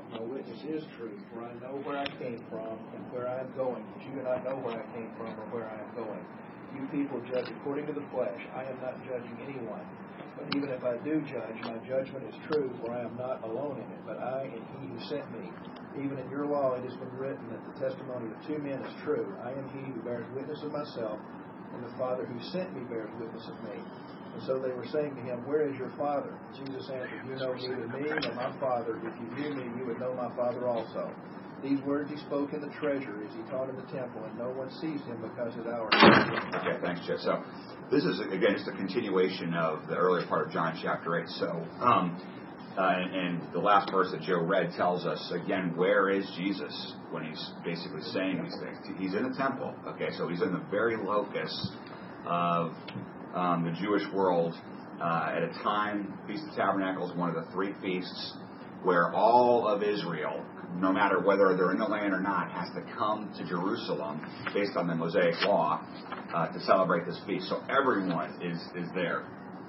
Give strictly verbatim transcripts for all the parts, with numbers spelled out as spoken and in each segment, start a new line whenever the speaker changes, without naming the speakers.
myself. My witness is truth, for I know where I came from and where I am going. But you do not know where I came from or where I am going. You people judge according to the flesh. I am not judging anyone. But even if I do judge, my judgment is true, for I am not alone in it, but I and he who sent me. Even in your law it has been written that the testimony of two men is true. I am he who bears witness of myself, and the Father who sent me bears witness of me. And so they were saying to him, where is your Father? Jesus answered, you know neither me nor my Father. If you knew me, you would know my Father also. These words he spoke in the treasury as he taught in the temple, and no one seized him because his hour.
Okay, thanks, Jeff. So this is, again, just a continuation of the earlier part of John chapter eight. So, um, uh, and, and the last verse that Joe read tells us, again, where is Jesus when he's basically saying these things? He's in the temple. Okay, so he's in the very locus of um, the Jewish world uh, at a time, Feast of Tabernacles, one of the three feasts, where all of Israel, no matter whether they're in the land or not, has to come to Jerusalem based on the Mosaic law uh, to celebrate this feast. So everyone is, is there.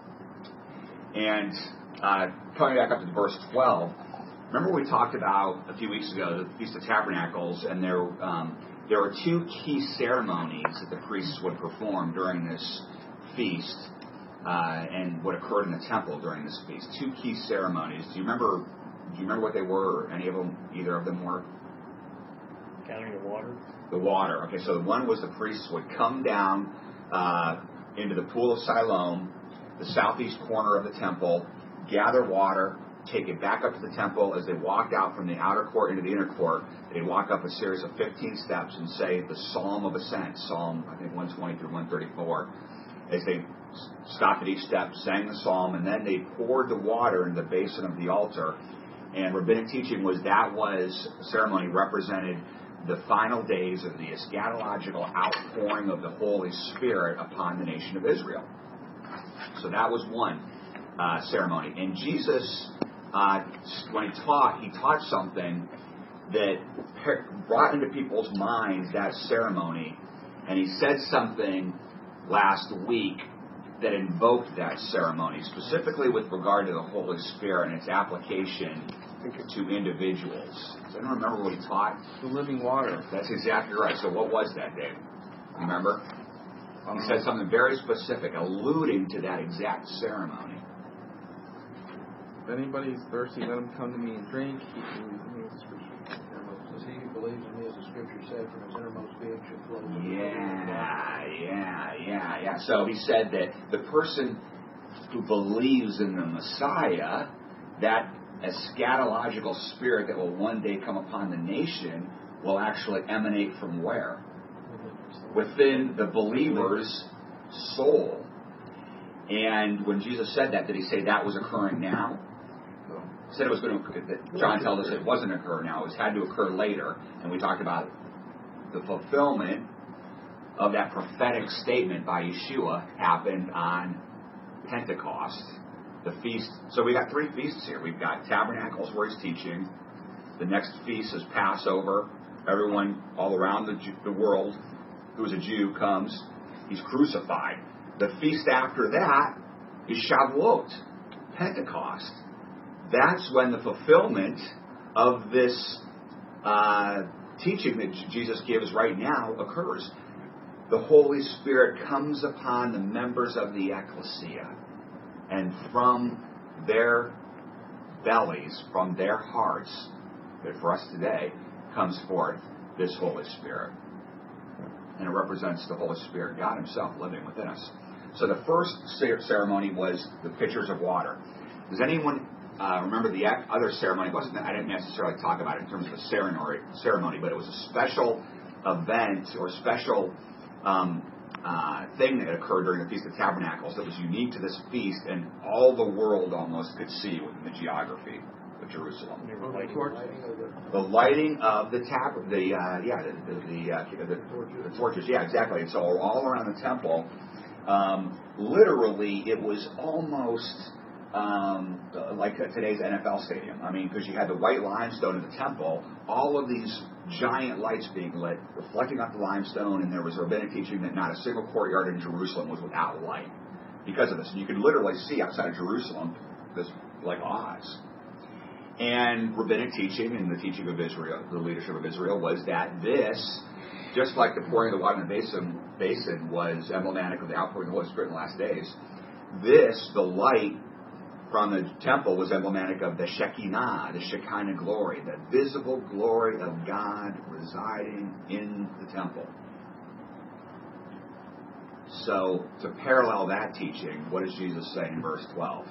And uh, coming back up to verse twelve, remember we talked about a few weeks ago the Feast of Tabernacles, and there, um, there were two key ceremonies that the priests would perform during this feast uh, and what occurred in the temple during this feast. Two key ceremonies. Do you remember? Do you remember what they were, or any of them, either of them were?
Counting the water?
The water. Okay, so one was the priests would come down uh, into the pool of Siloam, the southeast corner of the temple, gather water, take it back up to the temple. As they walked out from the outer court into the inner court, they'd walk up a series of fifteen steps and say the Psalm of Ascent, Psalm, I think, one twenty through one thirty-four. As they stopped at each step, sang the psalm, and then they poured the water in the basin of the altar. And rabbinic teaching was that was ceremony represented the final days of the eschatological outpouring of the Holy Spirit upon the nation of Israel. So that was one uh, ceremony. And Jesus, uh, when he taught, he taught something that brought into people's minds that ceremony. And he said something last week that invoked that ceremony, specifically with regard to the Holy Spirit and its application to individuals. Does anyone remember what he taught?
The living water.
That's exactly right. So what was that, Dave? Remember? He said something very specific, alluding to that exact ceremony.
If anybody's thirsty, let him come to me and drink. He who believes in me, as the scripture
says, he who believes in me, as the scripture said, from his innermost being should flow.
Yeah, yeah, yeah, yeah. So he said that the person who believes in the Messiah, that eschatological spirit that will one day come upon the nation, will actually emanate from where? Within the believer's soul. And when Jesus said that, did he say that was occurring now? He said it was going to. John tells us it wasn't occur now. It was, had to occur later. And we talked about the fulfillment of that prophetic statement by Yeshua happened on Pentecost. The feast. So we got three feasts here. We've got Tabernacles where he's teaching. The next feast is Passover. Everyone all around the, the world who is a Jew comes. He's crucified. The feast after that is Shavuot, Pentecost. That's when the fulfillment of this uh, teaching that Jesus gives right now occurs. The Holy Spirit comes upon the members of the ecclesia, and from their bellies, from their hearts, that for us today, comes forth this Holy Spirit. And it represents the Holy Spirit, God Himself, living within us. So the first ceremony was the pitchers of water. Does anyone uh, remember the other ceremony? It wasn't, I didn't necessarily talk about it in terms of a ceremony, ceremony, but it was a special event or special um, uh, thing that occurred during the Feast of Tabernacles that was unique to this feast, and all the world almost could see within the geography of Jerusalem. The lighting of the tab, the uh, yeah, the the, the, uh, the the torches, yeah, exactly. And so all around the temple, um, literally, it was almost um, like today's N F L stadium. I mean, because you had the white limestone in the temple, all of these giant lights being lit, reflecting off the limestone, and there was rabbinic teaching that not a single courtyard in Jerusalem was without light because of this. And you could literally see outside of Jerusalem this like Oz. And rabbinic teaching and the teaching of Israel, the leadership of Israel, was that this, just like the pouring of the water in the basin, basin was emblematic of the outpouring of the Holy Spirit in the last days, this, the light from the temple, was emblematic of the Shekinah, the Shekinah glory, the visible glory of God residing in the temple. So, to parallel that teaching, what does Jesus say in verse twelve?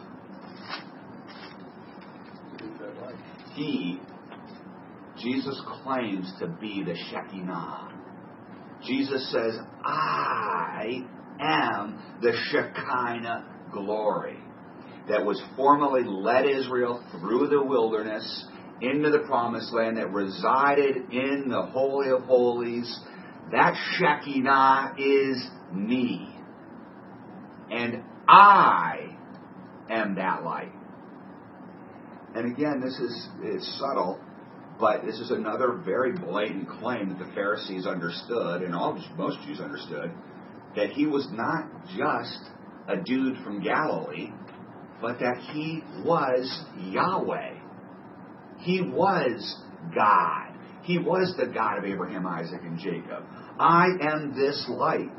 He, Jesus claims to be the Shekinah. Jesus says, I am the Shekinah glory that was formerly led Israel through the wilderness into the promised land, that resided in the Holy of Holies. That Shekinah is me. And I am that light. And again, this is it's subtle, but this is another very blatant claim that the Pharisees understood, and all most Jews understood, that he was not just a dude from Galilee, but that he was Yahweh. He was God. He was the God of Abraham, Isaac, and Jacob. I am this light.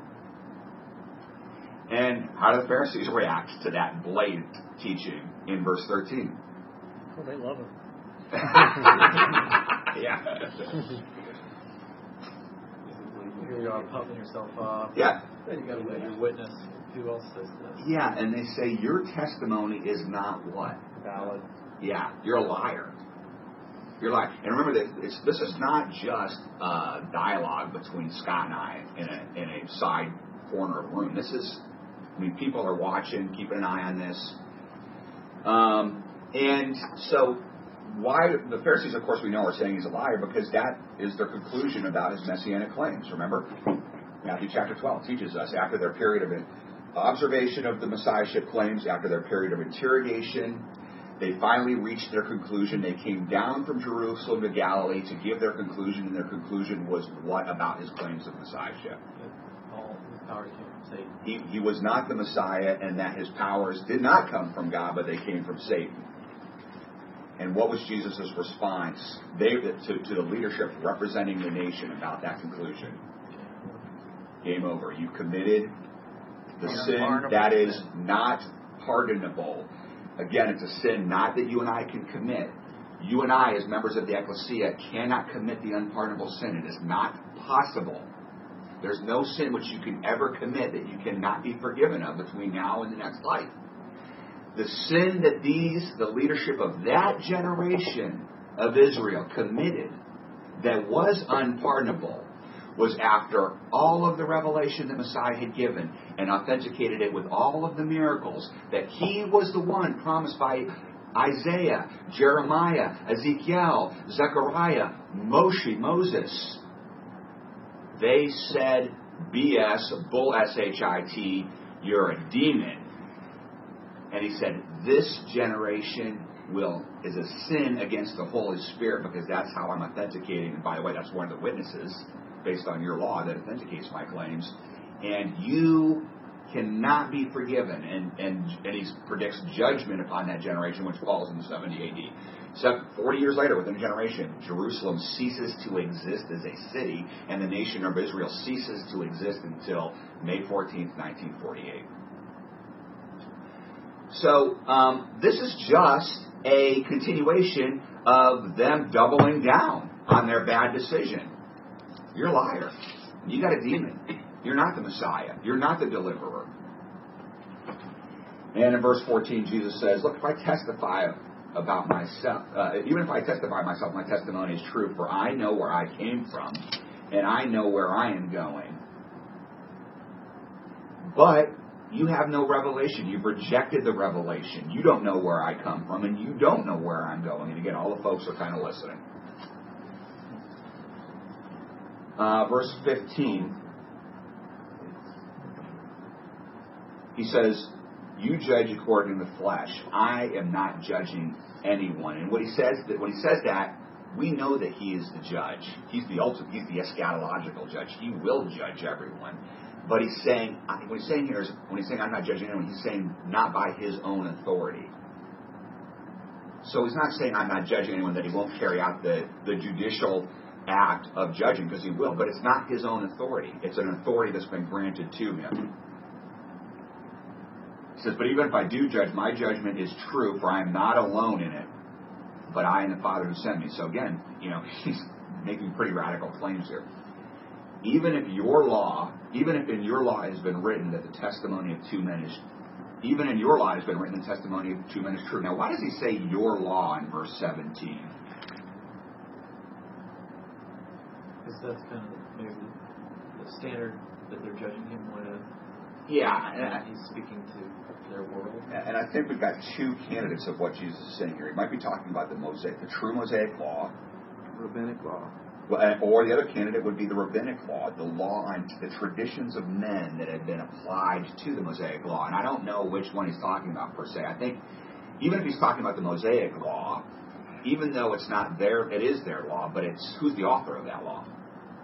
And how do the Pharisees react to that blatant teaching in verse thirteen?
Well, they love him.
Yeah.
Here you are puffing yourself off.
Yeah.
Then you got to let your witness. Who else says this?
Yeah, and they say your testimony is not what?
Valid.
Yeah, you're a liar. You're a liar. And remember that it's, this is not just a dialogue between Scott and I in a in a side corner of a room. This is, I mean, people are watching, keeping an eye on this. Um, and so, why the Pharisees, of course, we know are saying he's a liar because that is their conclusion about his messianic claims. Remember, Matthew chapter twelve teaches us after their period of observation of the messiahship claims, after their period of interrogation, they finally reached their conclusion. They came down from Jerusalem to Galilee to give their conclusion, and their conclusion was what about his claims of messiahship?
All his powers came from Satan.
He, he was not the Messiah, and that his powers did not come from God, but they came from Satan. And what was Jesus' response they, to, to the leadership representing the nation about that conclusion? Game over. You committed the sin that is not pardonable. Again, it's a sin not that you and I can commit. You and I, as members of the ecclesia, cannot commit the unpardonable sin. It is not possible. There's no sin which you can ever commit that you cannot be forgiven of between now and the next life. The sin that these, the leadership of that generation of Israel committed that was unpardonable was after all of the revelation that Messiah had given and authenticated it with all of the miracles, that he was the one promised by Isaiah, Jeremiah, Ezekiel, Zechariah, Moshe, Moses. They said, B S, bull S H I T, you're a demon. And he said, this generation will is a sin against the Holy Spirit because that's how I'm authenticating. And by the way, that's one of the witnesses based on your law that authenticates my claims. And you cannot be forgiven. And, and, and he predicts judgment upon that generation, which falls in seventy A D. So forty years later, within a generation, Jerusalem ceases to exist as a city, and the nation of Israel ceases to exist until May fourteenth, nineteen forty-eight. So um, this is just a continuation of them doubling down on their bad decision. You're a liar. You got a demon. You're not the Messiah. You're not the deliverer. And in verse fourteen, Jesus says, look, if I testify about myself, uh, even if I testify myself, my testimony is true, for I know where I came from, and I know where I am going. But you have no revelation. You've rejected the revelation. You don't know where I come from, and you don't know where I'm going. And again, all the folks are kind of listening. Uh, verse fifteen. He says, you judge according to the flesh. I am not judging anyone. And what he says that when he says that, we know that he is the judge. He's the ultimate, he's the eschatological judge. He will judge everyone. But he's saying, what he's saying here is, when he's saying I'm not judging anyone, he's saying not by his own authority. So he's not saying I'm not judging anyone, that he won't carry out the, the judicial act of judging, because he will, but it's not his own authority. It's an authority that's been granted to him. He says, but even if I do judge, my judgment is true, for I am not alone in it, but I and the Father who sent me. So again, you know, he's making pretty radical claims here. Even if your law, even if in your law has been written that the testimony of two men is, even in your law has been written the testimony of two men is true. Now, why does he say your law in verse seventeen?
Because that's kind of maybe the standard that they're judging him with.
Yeah,
And
and,
he's speaking to their world.
and I think we've got two candidates of what Jesus is saying here. He might be talking about the Mosaic, the true Mosaic law,
Rabbinic law.
or the other candidate would be the rabbinic law, the law and the traditions of men that have been applied to the Mosaic law. And I don't know which one he's talking about per se. I think even if he's talking about the Mosaic law, even though it's not their, it is their law, but it's who's the author of that law?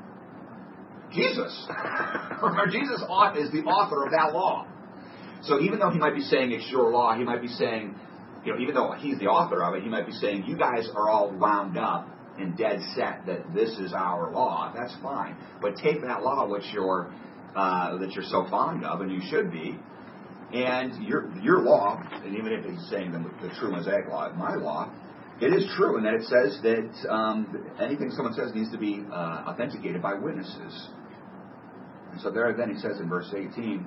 Jesus. Remember, Jesus is the author of that law. So even though he might be saying it's your law, he might be saying, you know, even though he's the author of it, he might be saying you guys are all wound up and dead set that this is our law. That's fine, but take that law which you're uh, that you're so fond of, and you should be, and your your law, and even if he's saying the, the true Mosaic law, my law, it is true, and that it says that um, anything someone says needs to be uh, authenticated by witnesses. And so there, then he says in verse eighteen,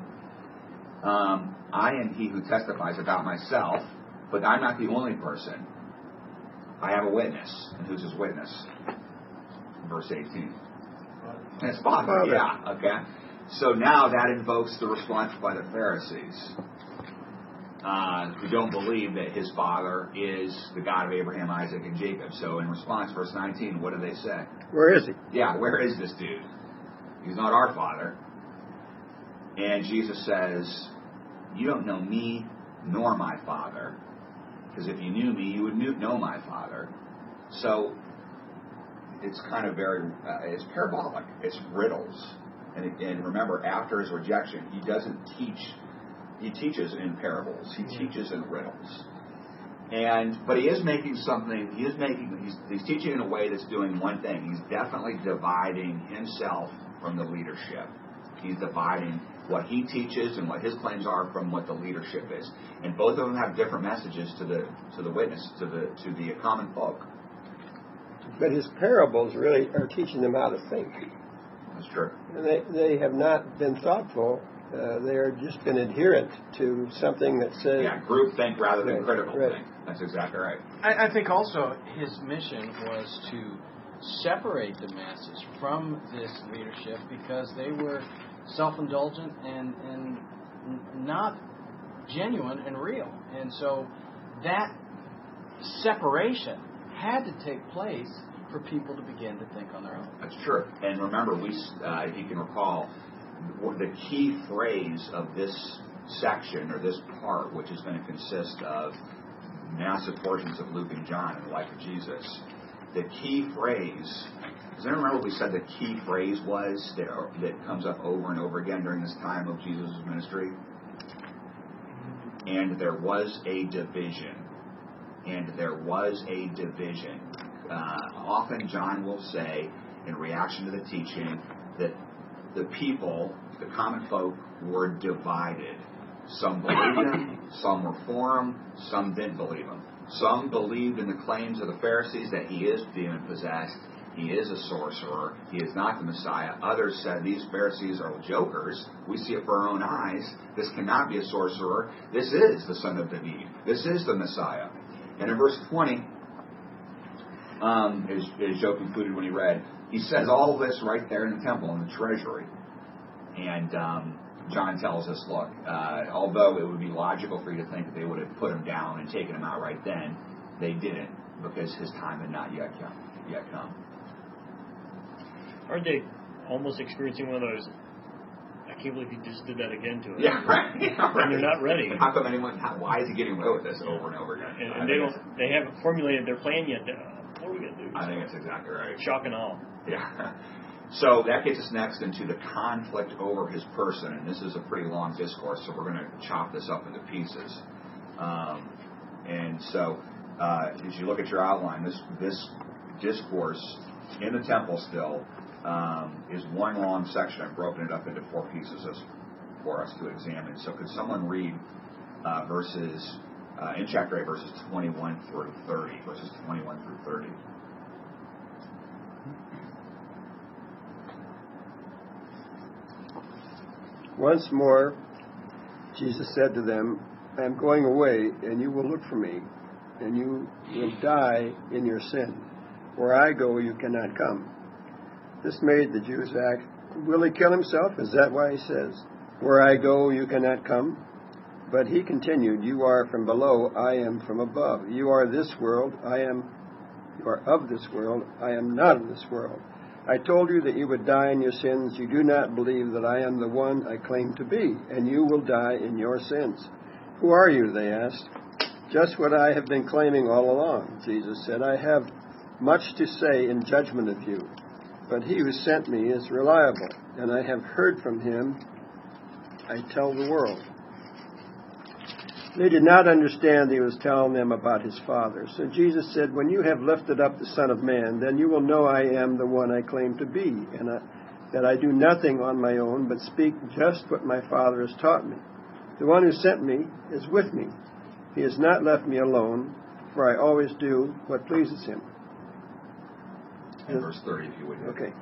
um, I am he who testifies about myself, but I'm not the only person. I have a witness. And who's his witness? Verse eighteen. And it's Father.
Father.
Yeah, okay. So now that invokes the response by the Pharisees, uh, who don't believe that his father is the God of Abraham, Isaac, and Jacob. So in response, verse nineteen, what do they say?
Where is he?
Yeah, where is this dude? He's not our father. And Jesus says, you don't know me nor my Father. Because if you knew me, you would know my Father. So it's kind of very, uh, it's parabolic. It's riddles. And, and remember, after his rejection, he doesn't teach, he teaches in parables. He teaches in riddles. And, but he is making something, he is making, he's, he's teaching in a way that's doing one thing. He's definitely dividing himself from the leadership. He's dividing what he teaches and what his claims are from what the leadership is. And both of them have different messages to the to the witness, to the to the common folk.
But his parables really are teaching them how to think.
That's true.
And they, they have not been thoughtful. Uh, they are just been adherent to something that says...
Yeah, group think rather than
Right,
critical
right.
think. That's exactly right.
I, I think also his mission was to separate the masses from this leadership because they were self-indulgent and, and not genuine and real. And so that separation had to take place for people to begin to think on their own.
That's true. And remember, we, uh, if you can recall, the key phrase of this section or this part, which is going to consist of massive portions of Luke and John in the life of Jesus, the key phrase, does anyone remember what we said the key phrase was that, that comes up over and over again during this time of Jesus' ministry? And there was a division. And there was a division. Uh, often John will say, in reaction to the teaching, that the people, the common folk, were divided. Some believed him, some were for him, some didn't believe him. Some believed in the claims of the Pharisees that he is demon-possessed, he is a sorcerer, he is not the Messiah. Others said these Pharisees are jokers. We see it for our own eyes. This cannot be a sorcerer. This is the Son of David. This is the Messiah. And in verse twenty, um, as, as Joe concluded when he read, he says all this right there in the temple, in the treasury. And um, John tells us, look, uh, although it would be logical for you to think that they would have put him down and taken him out right then, they didn't, because his time had not yet come. Yet come.
Aren't they almost experiencing one of those, I can't believe you just did that again to us.
Yeah, right. Yeah, right.
And they're not ready.
And how come anyone, how, why is he getting away with this over and over again?
And, and they don't, they haven't formulated their plan yet. Uh, what are we going to do?
I think that's exactly right.
Shock and awe.
Yeah. So that gets us next into the conflict over his person, and this is a pretty long discourse, so we're going to chop this up into pieces. Um, and so uh, as you look at your outline, this this discourse in the temple still um, is one long section. I've broken it up into four pieces as, for us to examine. So could someone read uh, verses uh, in chapter eight, verses twenty-one through thirty, verses twenty-one through thirty?
Once more, Jesus said to them, I am going away, and you will look for me, and you will die in your sin. Where I go, you cannot come. This made the Jews ask, will he kill himself? Is that why he says, where I go, you cannot come? But he continued, you are from below, I am from above. You are this world, I am, you are of this world, I am not of this world. I told you that you would die in your sins. You do not believe that I am the one I claim to be, and you will die in your sins. Who are you, they asked. Just what I have been claiming all along, Jesus said. I have much to say in judgment of you, but he who sent me is reliable, and I have heard from him. I tell the world. They did not understand he was telling them about his Father. So Jesus said, when you have lifted up the Son of Man, then you will know I am the one I claim to be, and I, that I do nothing on my own, but speak just what my Father has taught me. The one who sent me is with me. He has not left me alone, for I always do what pleases him.
And verse thirty, if you would.
Okay.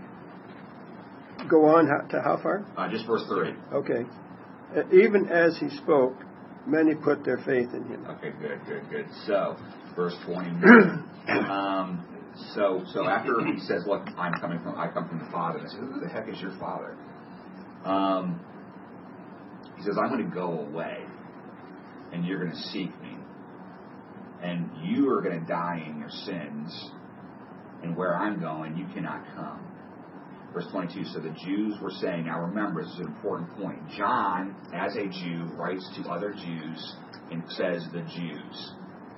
Go on how, to how far?
Uh, just verse thirty.
Okay. Uh, even as he spoke, many put their faith in him.
Okay, good, good, good. So, verse twenty. um, so, so after he says, "Look, I'm coming from, I come from the Father," and I say, "Who the heck is your Father?" Um, he says, "I'm going to go away, and you're going to seek me, and you are going to die in your sins, and where I'm going, you cannot come." Verse twenty-two, so the Jews were saying, now remember, this is an important point. John, as a Jew, writes to other Jews and says the Jews.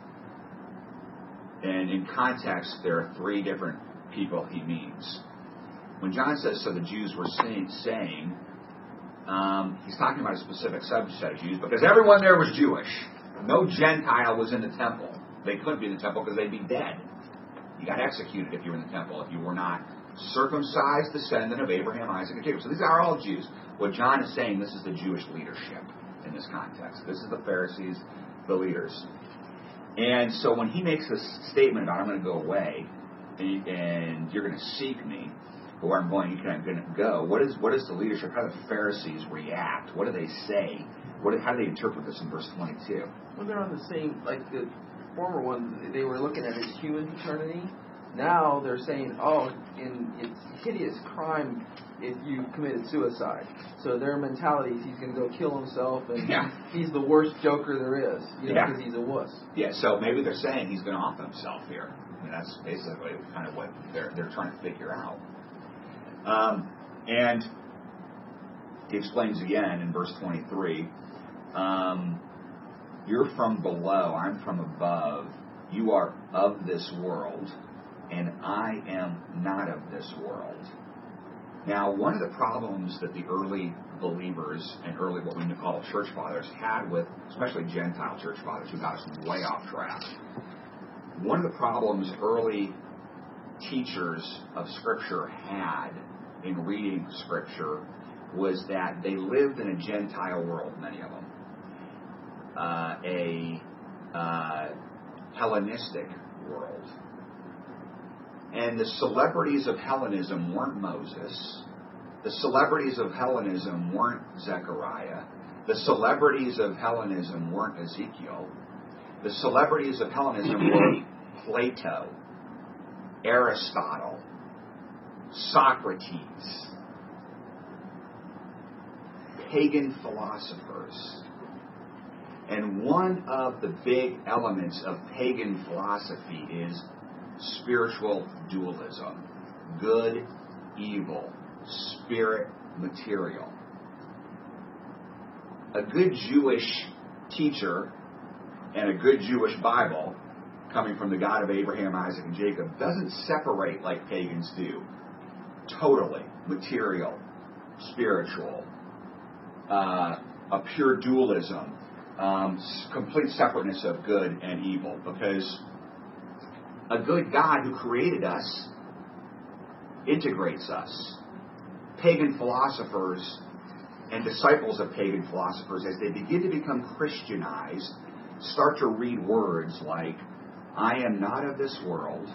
And in context, there are three different people he means. When John says, so the Jews were saying, saying um, he's talking about a specific subset of Jews because everyone there was Jewish. No Gentile was in the temple. They couldn't be in the temple because they'd be dead. You got executed if you were in the temple, if you were not circumcised descendant of Abraham, Isaac, and Jacob. So these are all Jews. What John is saying, this is the Jewish leadership in this context. This is the Pharisees, the leaders. And so when he makes this statement about I'm going to go away and, and you're going to seek me, or where I'm going, you're not going to go, what is what is the leadership? How do the Pharisees react? What do they say? What, how do they interpret this in verse twenty-two?
Well, they're on the same, like the former one, they were looking at his human paternity. Now they're saying, oh, in, it's hideous crime if you committed suicide. So their mentality is he's going to go kill himself, and
yeah.
he's the worst joker there is, you know,
yeah.
because he's a wuss.
Yeah, so maybe they're saying he's going to off himself here. I mean, that's basically kind of what they're they're trying to figure out. Um, and he explains again in verse twenty-three, um, you're from below, I'm from above. You are of this world, and I am not of this world. Now, one of the problems that the early believers and early what we call church fathers had with, especially Gentile church fathers who got us way off track, one of the problems early teachers of Scripture had in reading Scripture was that they lived in a Gentile world, many of them. Uh, a uh, Hellenistic world. And the celebrities of Hellenism weren't Moses. The celebrities of Hellenism weren't Zechariah. The celebrities of Hellenism weren't Ezekiel. The celebrities of Hellenism were Plato, Aristotle, Socrates, pagan philosophers. And one of the big elements of pagan philosophy is spiritual dualism. Good, evil, spirit, material. A good Jewish teacher and a good Jewish Bible, coming from the God of Abraham, Isaac, and Jacob, doesn't separate like pagans do. Totally. Material, spiritual, uh, a pure dualism. um, complete separateness of good and evil, because a good God who created us integrates us. Pagan philosophers and disciples of pagan philosophers, as they begin to become Christianized, start to read words like, I am not of this world,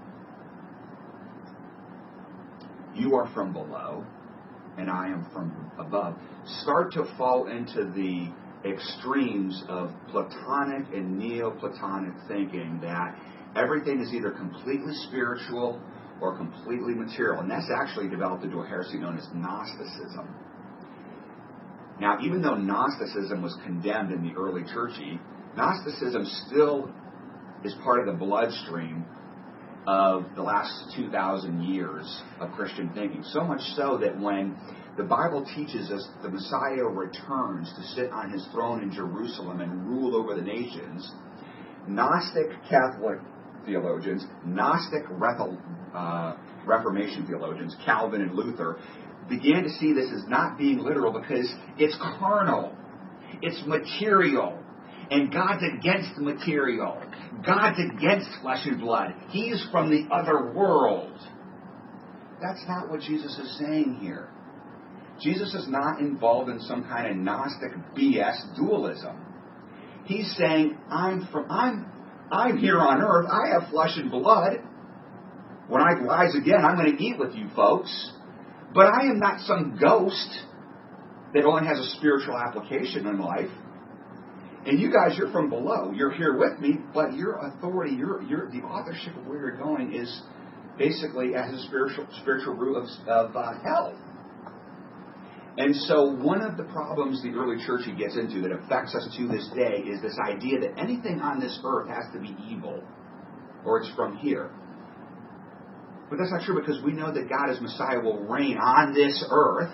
you are from below, and I am from above, start to fall into the extremes of Platonic and Neoplatonic thinking that everything is either completely spiritual or completely material. And that's actually developed into a heresy known as Gnosticism. Now, even though Gnosticism was condemned in the early churchy, Gnosticism still is part of the bloodstream of the last two thousand years of Christian thinking. So much so that when the Bible teaches us the Messiah returns to sit on his throne in Jerusalem and rule over the nations, Gnostic Catholic theologians, Gnostic uh, Reformation theologians, Calvin and Luther, began to see this as not being literal because it's carnal, it's material, and God's against material. God's against flesh and blood. He's from the other world. That's not what Jesus is saying here. Jesus is not involved in some kind of Gnostic B S dualism. He's saying, I'm from I'm I'm here on earth, I have flesh and blood. When I rise again, I'm going to eat with you folks. But I am not some ghost that only has a spiritual application in life. And you guys, you're from below. You're here with me, but your authority, your your the authorship of where you're going is basically as a spiritual spiritual root of, of uh, hell. And so one of the problems the early church gets into that affects us to this day is this idea that anything on this earth has to be evil, or it's from here. But that's not true, because we know that God as Messiah will reign on this earth,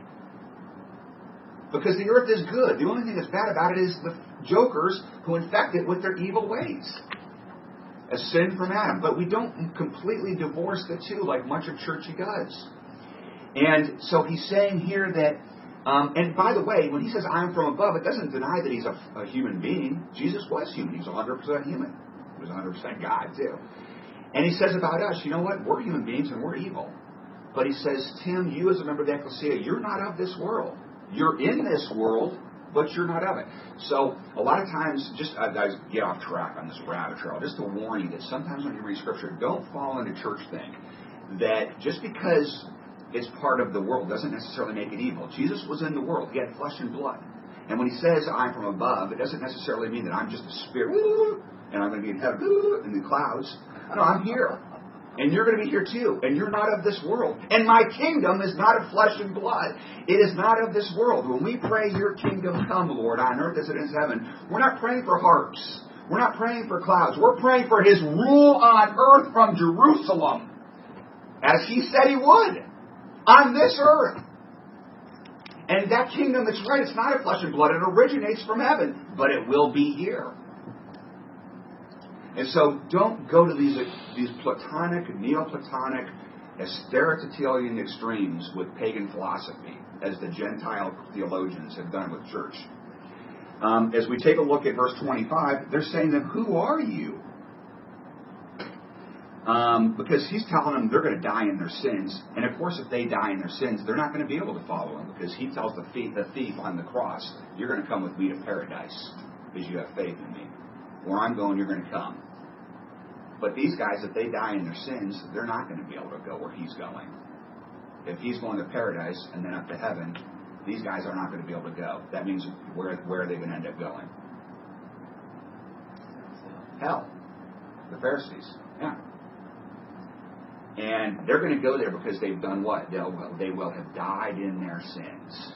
because the earth is good. The only thing that's bad about it is the jokers who infect it with their evil ways. A sin from Adam. But we don't completely divorce the two like much of churchy does. And so he's saying here that, um, and by the way, when he says I'm from above, it doesn't deny that he's a, a human being. Jesus was human. He was one hundred percent human. He was one hundred percent God too. And he says about us, you know what? We're human beings and we're evil. But he says, Tim, you as a member of the ecclesia, you're not of this world. You're in this world, but you're not of it. So a lot of times, just I, I get off track on this rabbit trail, just to warn you that sometimes when you read Scripture, don't fall into church thing. That just because it's part of the world doesn't necessarily make it evil. Jesus was in the world. He had flesh and blood. And when he says, I'm from above, it doesn't necessarily mean that I'm just a spirit, and I'm going to be in heaven, in the clouds. No, I'm here. And you're going to be here too. And you're not of this world. And my kingdom is not of flesh and blood. It is not of this world. When we pray, your kingdom come, Lord, on earth as it is in heaven, we're not praying for harps. We're not praying for clouds. We're praying for his rule on earth from Jerusalem, as he said he would, on this earth. And that kingdom, that's right, it's not of flesh and blood. It originates from heaven, but it will be here. And so don't go to these these Platonic, Neoplatonic, Aristotelian extremes with pagan philosophy, as the Gentile theologians have done with church. Um, as we take a look at verse twenty-five, they're saying then, who are you? Um, because he's telling them they're going to die in their sins. And of course, if they die in their sins, they're not going to be able to follow him, because he tells the thief, the thief on the cross, you're going to come with me to paradise because you have faith in me. Where I'm going, you're going to come. But these guys, if they die in their sins, they're not going to be able to go where he's going. If he's going to paradise and then up to heaven, these guys are not going to be able to go. That means where, where are they going to end up going? Hell. The Pharisees. Yeah. And they're going to go there because they've done what? They'll, they will have died in their sins.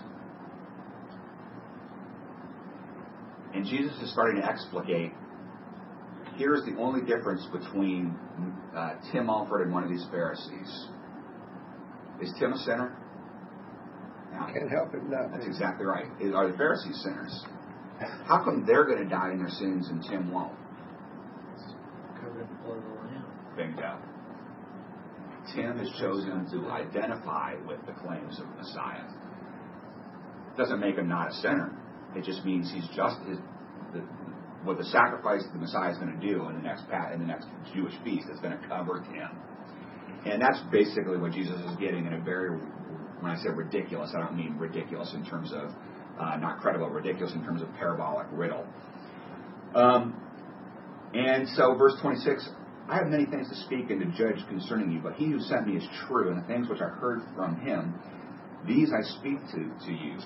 And Jesus is starting to explicate, here's the only difference between uh, Tim Alford and one of these Pharisees. Is Tim a sinner? No.
Can't help it not.
That's exactly right. Are the Pharisees sinners? How come they're going to die in their sins and Tim won't?
Covered in the blood of the Lamb.
Bingo. Tim has chosen to identify with the claims of Messiah. Doesn't make him not a sinner. It just means he's just his what the sacrifice the Messiah is going to do in the next in the next Jewish feast is going to cover him. And that's basically what Jesus is getting in a very, when I say ridiculous, I don't mean ridiculous in terms of uh, not credible, ridiculous in terms of parabolic riddle. Um, and so verse twenty-six, I have many things to speak and to judge concerning you, but he who sent me is true, and the things which I heard from him, these I speak to, to you.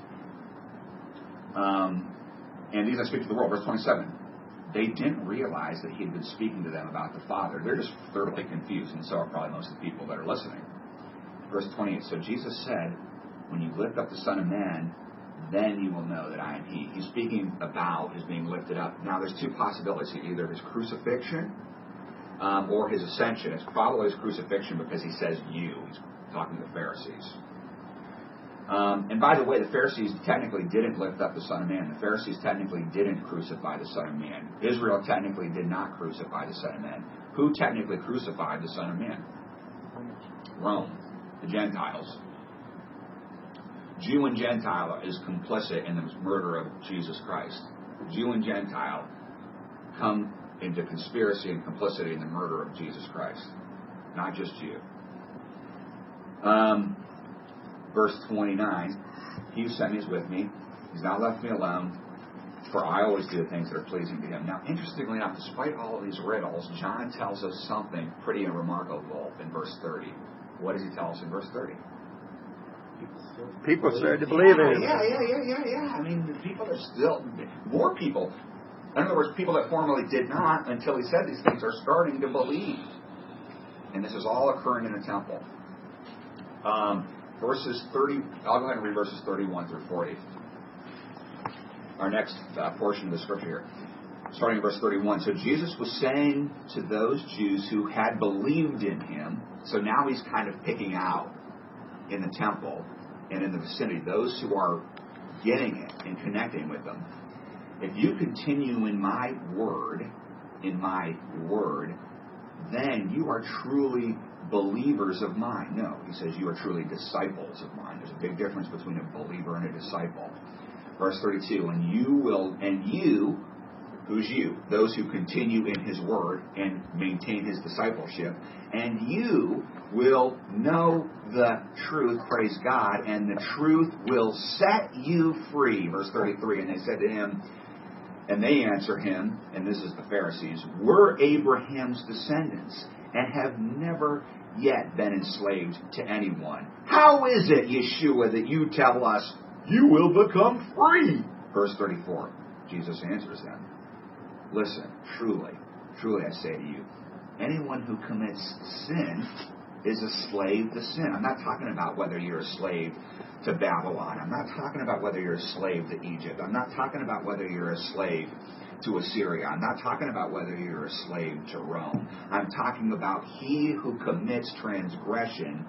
Um, and these I speak to the world. Verse twenty-seven. They didn't realize that he had been speaking to them about the Father. They're just thoroughly confused, and so are probably most of the people that are listening. Verse twenty-eight. So Jesus said, when you lift up the Son of Man, then you will know that I am he. He's speaking about his being lifted up. Now there's two possibilities here. Either his crucifixion um, or his ascension. It's probably his crucifixion because he says you. He's talking to the Pharisees. Um, and by the way, the Pharisees technically didn't lift up the Son of Man. The Pharisees technically didn't crucify the Son of Man. Israel technically did not crucify the Son of Man. Who technically crucified the Son of Man? Rome, the Gentiles. Jew and Gentile is complicit in the murder of Jesus Christ. Jew and Gentile come into conspiracy and complicity in the murder of Jesus Christ, not just Jew. Um... Verse twenty-nine, he who sent me is with me. He's not left me alone, for I always do the things that are pleasing to him. Now, interestingly enough, despite all of these riddles, John tells us something pretty remarkable in verse thirty. What does he tell us in verse thirty?
People started to believe in him.
Yeah, yeah, yeah, yeah, yeah. I mean, the people are still, more people, in other words, people that formerly did not, until he said these things, are starting to believe. And this is all occurring in the temple. Um... Verses thirty, I'll go ahead and read verses thirty-one through forty. Our next uh, portion of the scripture here. Starting in verse thirty-one. So Jesus was saying to those Jews who had believed in him, so now he's kind of picking out in the temple and in the vicinity those who are getting it and connecting with them. If you continue in my word, in my word, then you are truly believers of mine. No, he says you are truly disciples of mine. There's a big difference between a believer and a disciple. Verse thirty-two, and you will, and you, who's you? Those who continue in his word and maintain his discipleship, and you will know the truth, praise God, and the truth will set you free. Verse thirty-three, and they said to him, and they answer him, and this is the Pharisees, we're Abraham's descendants and have never yet been enslaved to anyone. How is it, Yeshua, that you tell us you will become free? Verse thirty-four, Jesus answers them, listen, truly, truly I say to you, anyone who commits sin is a slave to sin. I'm not talking about whether you're a slave to Babylon. I'm not talking about whether you're a slave to Egypt. I'm not talking about whether you're a slave to Assyria. I'm not talking about whether you're a slave to Rome. I'm talking about he who commits transgression,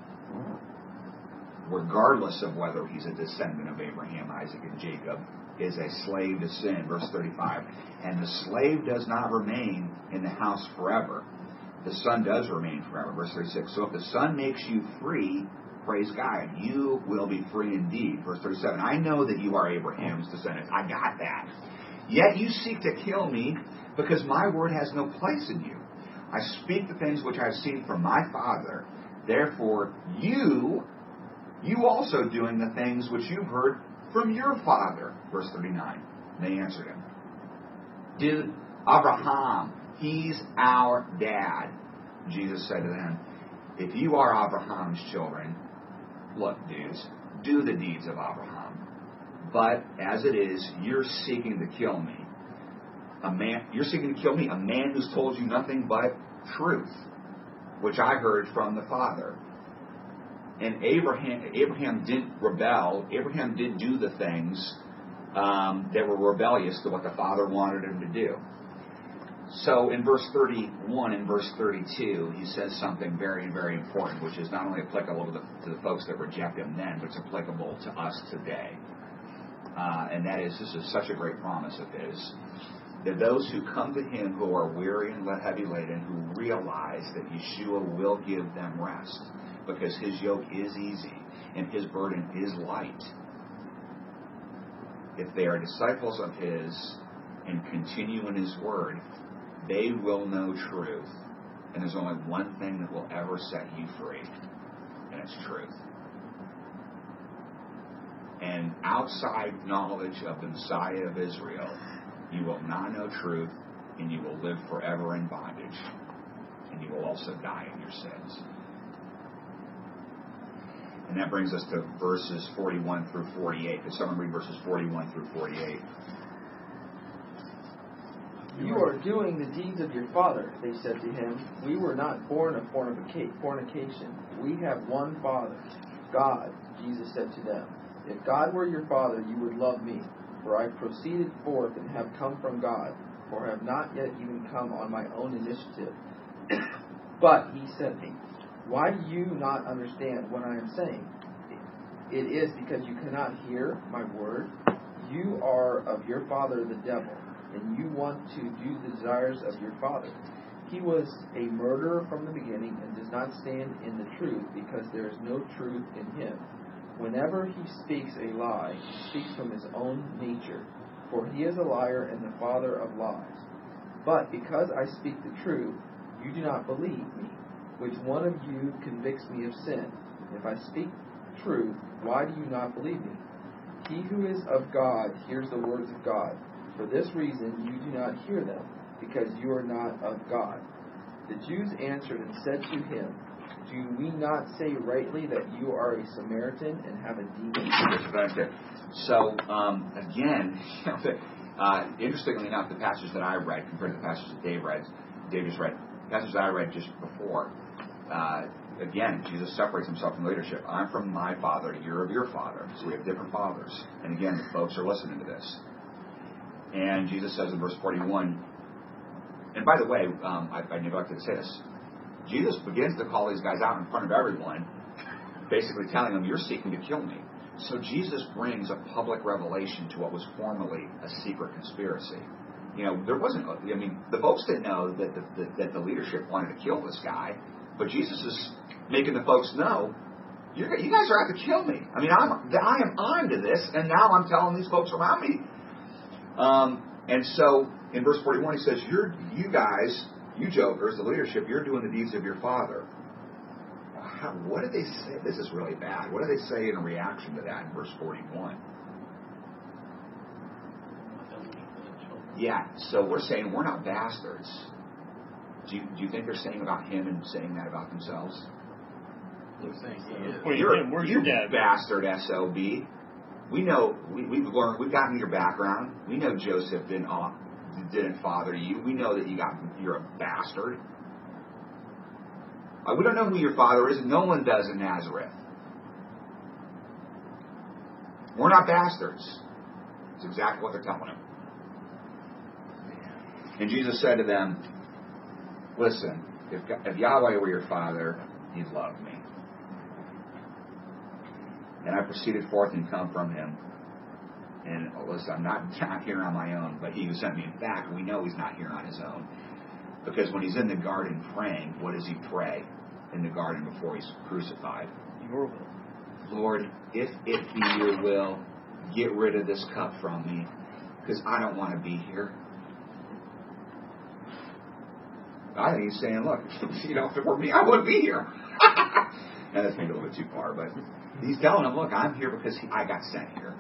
regardless of whether he's a descendant of Abraham, Isaac, and Jacob, is a slave to sin. Verse thirty-five, and the slave does not remain in the house forever. The Son does remain forever. Verse thirty-six, so if the Son makes you free, praise God, you will be free indeed. Verse thirty-seven, I know that you are Abraham's descendants. I got that. Yet you seek to kill me because my word has no place in you. I speak the things which I have seen from my Father. Therefore, you, you also doing the things which you've heard from your father. Verse thirty-nine, they answered him, Did Abraham, he's our dad. Jesus said to them, if you are Abraham's children, look, dudes, do the deeds of Abraham. But as it is, you're seeking to kill me. A man, you're seeking to kill me, a man who's told you nothing but truth, which I heard from the Father. And Abraham, Abraham didn't rebel. Abraham did do the things um, that were rebellious to what the Father wanted him to do. So in verse thirty-one and verse thirty-two, he says something very, very important, which is not only applicable to the, to the folks that reject him then, but it's applicable to us today. Uh, and that is, this is such a great promise of his, that those who come to him who are weary and heavy laden, who realize that Yeshua will give them rest, because his yoke is easy and his burden is light. If they are disciples of his, and continue in His Word, they will know truth. And there's only one thing that will ever set you free, and it's truth. And outside knowledge of the Messiah of Israel, you will not know truth, and you will live forever in bondage, and you will also die in your sins. And that brings us to verses forty-one through forty-eight. Could someone read verses forty-one through forty-eight?
You are doing the deeds of your father, they said to him. We were not born of fornication. We have one Father, God. Jesus said to them, if God were your Father, you would love me, for I proceeded forth and have come from God, for I have not yet even come on my own initiative. But He sent me. Why do you not understand what I am saying? It is because you cannot hear my word. You are of your father the devil, and you want to do the desires of your father. He was a murderer from the beginning and does not stand in the truth, because there is no truth in him. Whenever he speaks a lie, he speaks from his own nature, for he is a liar and the father of lies. But because I speak the truth, you do not believe me. Which one of you convicts me of sin? If I speak truth, why do you not believe me? He who is of God hears the words of God. For this reason you do not hear them, because you are not of God. The Jews answered and said to him, do we not say rightly that you are a Samaritan and have a demon?
So, um, again, uh, interestingly enough, the passage that I read compared to the passage that Dave read, Dave just read, the passage that I read just before, uh, again, Jesus separates Himself from leadership. I'm from my Father, you're of your father. So we have different fathers. And again, the folks are listening to this. And Jesus says in verse forty-one, and by the way, um, I, I neglected to say this, Jesus begins to call these guys out in front of everyone, basically telling them, you're seeking to kill me. So Jesus brings a public revelation to what was formerly a secret conspiracy. You know, there wasn't, I mean, the folks didn't know that the, that, that the leadership wanted to kill this guy, but Jesus is making the folks know, you're, you guys are out to kill me. I mean, I'm, I am on to this, and now I'm telling these folks around me. Um, and so, in verse forty-one, he says, you're, you guys, you jokers, the leadership, you're doing the deeds of your father. How, what did they say? This is really bad. What do they say in reaction to that in verse forty-one? Yeah, so we're saying we're not bastards. Do you, do you think they're saying about him and saying that about themselves?
They're saying he is.
Wait,
You're,
where's
you
your dad?
bastard S O B. We know, we, we've learned, we've gotten your background. We know Joseph didn't, uh, didn't father you. We know that you got, you're a bastard. Uh, we don't know who your father is, and no one does in Nazareth. We're not bastards. It's exactly what they're telling him. And Jesus said to them, listen, if, if Yahweh were your father, you'd love me. And I proceeded forth and come from him. And oh, listen, I'm not, not here on my own, but he who sent me. In fact, we know he's not here on his own. Because when he's in the garden praying, what does he pray in the garden before he's crucified?
Your will.
Lord, if it be your will, get rid of this cup from me, because I don't want to be here. I think he's saying, look, you know, if it were me, I wouldn't be here. And that's maybe a little bit too far, but he's telling him, look, I'm here because he, I got sent here.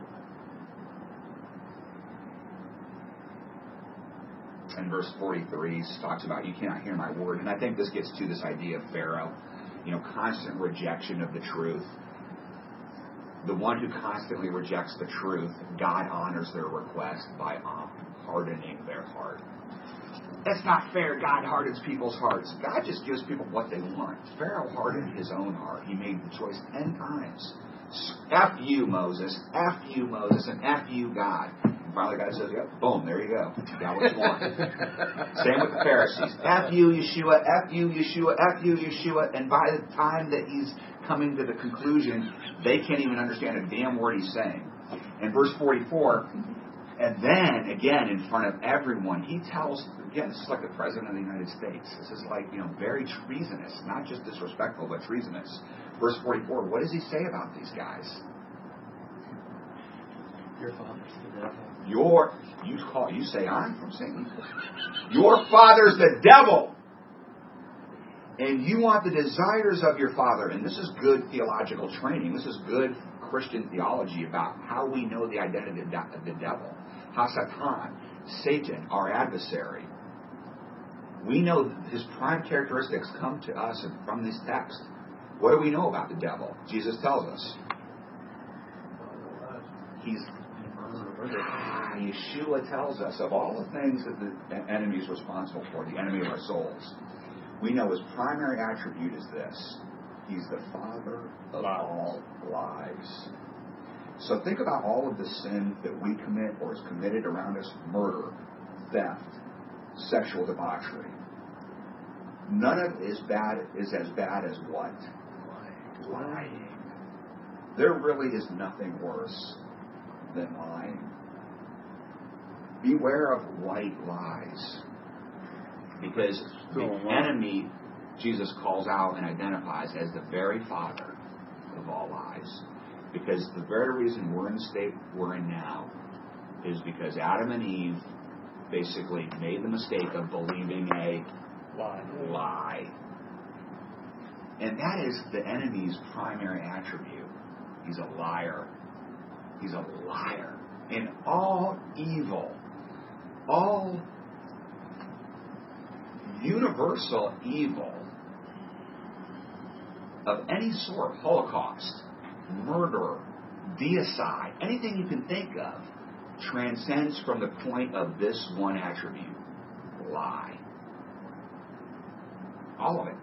And verse forty-three talks about you cannot hear my word. And I think this gets to this idea of Pharaoh, you know, constant rejection of the truth. The one who constantly rejects the truth, God honors their request by hardening their heart. That's not fair. God hardens people's hearts. God just gives people what they want. Pharaoh hardened his own heart. He made the choice ten times. F you, Moses. F you, Moses. And F you, God. And finally God says, yep, boom, there you go. You got what you want. Same with the Pharisees. F you, Yeshua. F you, Yeshua. F you, Yeshua. And by the time that he's coming to the conclusion, they can't even understand a damn word he's saying. In verse forty-four, and then, again, in front of everyone, he tells, again, this is like the President of the United States. This is like, you know, very treasonous. Not just disrespectful, but treasonous. Verse forty-four, what does he say about these guys?
Your father's the devil.
Your, you call, you say I'm from Satan. Your father's the devil. And you want the desires of your father. And this is good theological training. This is good Christian theology about how we know the identity of the devil. Hasatan, Satan, our adversary. We know his prime characteristics come to us from this text. What do we know about the devil? Jesus tells us. He's ah, Yeshua tells us of all the things that the enemy is responsible for, the enemy of our souls. We know his primary attribute is this. He's the father of all lies. So think about all of the sin that we commit or is committed around us. Murder, theft, sexual debauchery. None of it is bad is as bad as what? Lying. Lying. There really is nothing worse than lying. Beware of white lies. Because the enemy, Jesus calls out and identifies as the very father of all lies. Because the very reason we're in the state we're in now is because Adam and Eve basically made the mistake of believing a lie. lie. And that is the enemy's primary attribute. He's a liar. He's a liar. And all evil, all universal evil of any sort, Holocaust, murder, deicide, anything you can think of, transcends from the point of this one attribute, lie. All of it.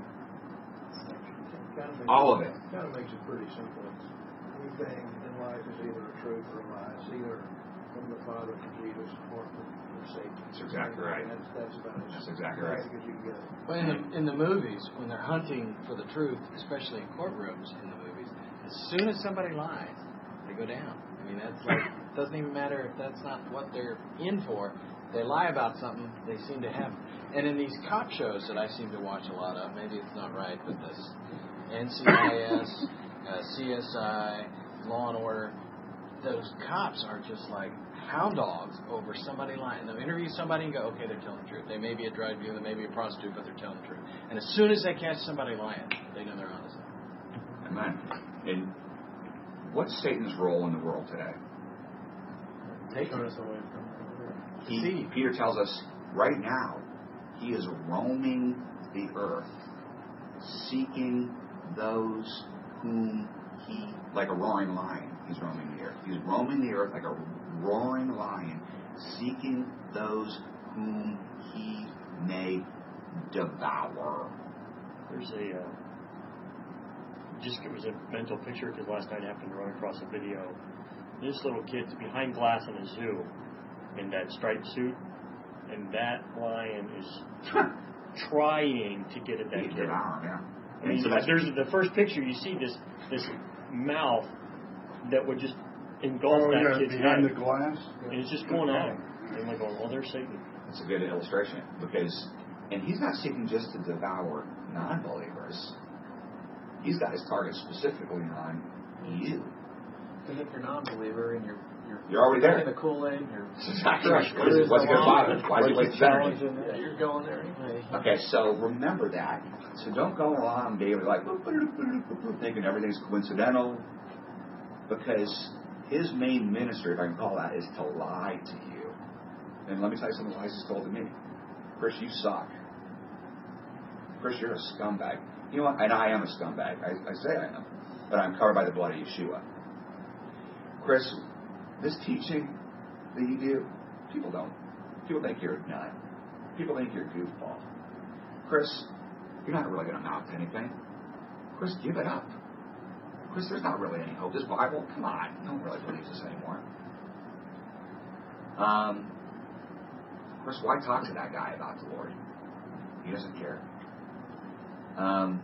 All of it.
Kind of makes it pretty simple. Anything in life is either a truth or a lie. It's either from the Father, from Jesus, or from Satan.
That's exactly right.
That's, that's about it.
That's exactly right.
As you can get it.
Well, in the, in the movies, when they're hunting for the truth, especially in courtrooms in the movies, as soon as somebody lies, they go down. I mean, that's like, it doesn't even matter if that's not what they're in for. They lie about something, they seem to have. And in these cop shows that I seem to watch a lot of, maybe it's not right, but this N C I S, uh, C S I, Law and Order, those cops are just like hound dogs over somebody lying. They'll interview somebody and go, okay, they're telling the truth. They may be a drug dealer, they may be a prostitute, but they're telling the truth. And as soon as they catch somebody lying, they know they're honest.
Amen. And what's Satan's role in the world today?
Take us away from
He, Peter tells us right now, he is roaming the earth, seeking those whom he, like a roaring lion, he's roaming the earth. He's roaming the earth like a roaring lion, seeking those whom he may devour.
There's a, uh, just it was a mental picture because last night I happened to run across a video. This little kid's behind glass in a zoo in that striped suit, and that lion is trying to get at that kid.
Devour, yeah.
I mean, there's the first picture you see this this mouth that would just engulf
oh,
that
yeah,
kid's
behind
head,
the glass.
and it's just going at him. And I'm going, well, there's Satan.
That's a good illustration because, and he's not seeking just to devour non-believers. He's got his target specifically on you.
And if you're a non-believer and you're you're,
you're already there
in the Kool-Aid, you're
exactly right. What is it? What's it going to bother? Why is it waste energy?
Yeah, you're going there anyway.
Okay, so remember that. So don't go along daily like thinking everything's coincidental, because his main ministry, if I can call that, is to lie to you. And let me tell you some of the lies he's told to me. Chris, you suck. Chris, you're a scumbag. You know what? And I am a scumbag. I, I say I am. But I'm covered by the blood of Yeshua. Chris, this teaching that you do, people don't. People think you're a nut. People think you're a goofball. Chris, you're not really going to amount to anything. Chris, give it up. Chris, there's not really any hope. This Bible, come on. No one really believes this anymore. Um, Chris, why talk to that guy about the Lord? He doesn't care. Um,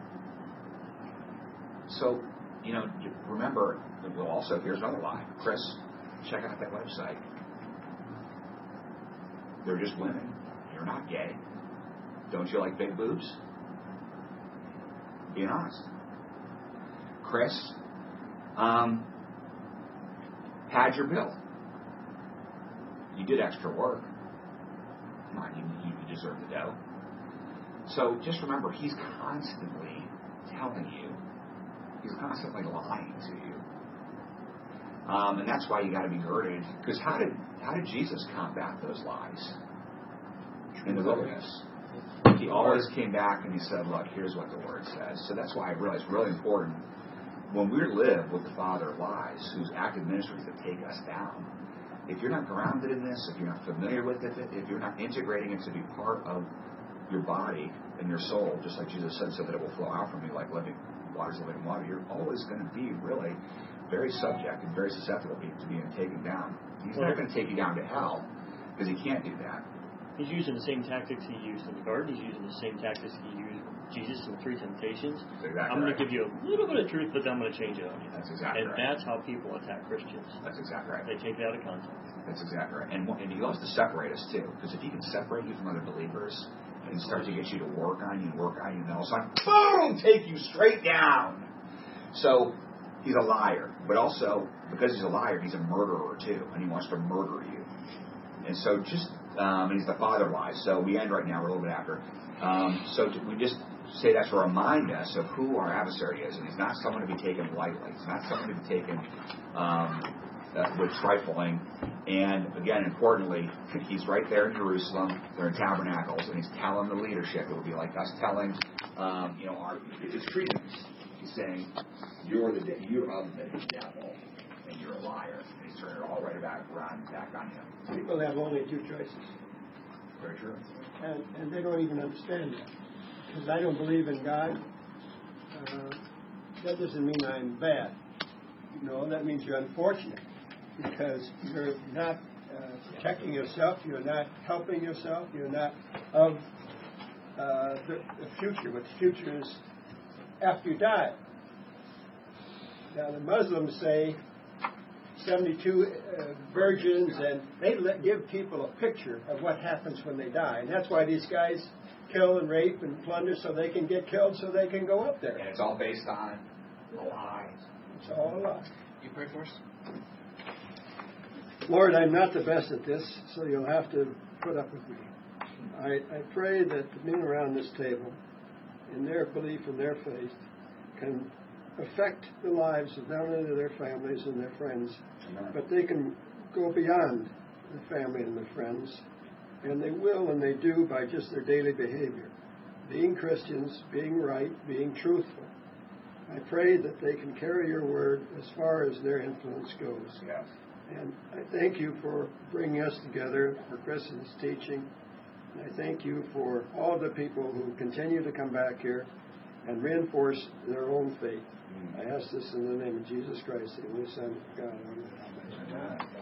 so, you know, remember, well, also, here's another lie. Chris, check out that website. They're just women. You're not gay. Don't you like big boobs? Being honest. Chris, um, pad your bill. You did extra work. Come on, you, you deserve the dough. So just remember, he's constantly telling you. He's constantly lying to you. Um, and that's why you got to be girded. Because how did how did Jesus combat those lies in the wilderness? He always came back and he said, look, here's what the Word says. So that's why I realize it's really important when we live with the father of lies, whose active ministry is to take us down. If you're not grounded in this, if you're not familiar with it, if you're not integrating it to be part of your body and your soul, just like Jesus said, so that it will flow out from you like living waters of living water, you're always going to be really very subject and very susceptible to being taken down. He's
well,
not going to take you down to hell because he can't do that.
He's using the same tactics he used in the garden. He's using the same tactics he used Jesus in the three temptations.
That's exactly
I'm going
right.
to give you a little bit of truth, but then I'm going to change it on you.
That's exactly
and
right.
And that's how people attack Christians.
That's exactly right.
They take it out of context.
That's exactly right. And, and he loves to separate us, too. Because if he can separate you from other believers and start to get you to work on you and work on you, and all of a sudden, boom, take you straight down. So he's a liar. But also, because he's a liar, he's a murderer, too. And he wants to murder you. And so just, um, he's the father of lies. So we end right now. We're a little bit after. Um, so we just say that to remind us of who our adversary is. And he's not someone to be taken lightly. He's not someone to be taken um, uh, with trifling. And again, importantly, he's right there in Jerusalem. They're in tabernacles, and he's telling the leadership. It would be like us telling, um, you know, our it's treatment. He's saying, "You're the you're of the devil, and you're a liar." And he's turning it all right back around back on him.
People have only two choices,
Very true.
and and they don't even understand that. Because I don't believe in God. Uh, that doesn't mean I'm bad. No, that means you're unfortunate. Because you're not uh, protecting yourself, you're not helping yourself, you're not of uh, the, the future. What the future is after you die. Now the Muslims say seventy-two uh, virgins, and they let, give people a picture of what happens when they die. And that's why these guys kill and rape and plunder so they can get killed so they can go up there.
And it's all based on lies.
It's all a lie.
You pray for us?
Lord, I'm not the best at this, so you'll have to put up with me. I, I pray that the men around this table, in their belief and their faith, can affect the lives of not only their families and their friends, but they can go beyond the family and the friends. And they will and they do by just their daily behavior. Being Christians, being right, being truthful. I pray that they can carry your word as far as their influence goes.
Yes.
And I thank you for bringing us together for Chris's teaching. And I thank you for all the people who continue to come back here and reinforce their own faith. I ask this in the name of Jesus Christ, the only Son of God. Amen.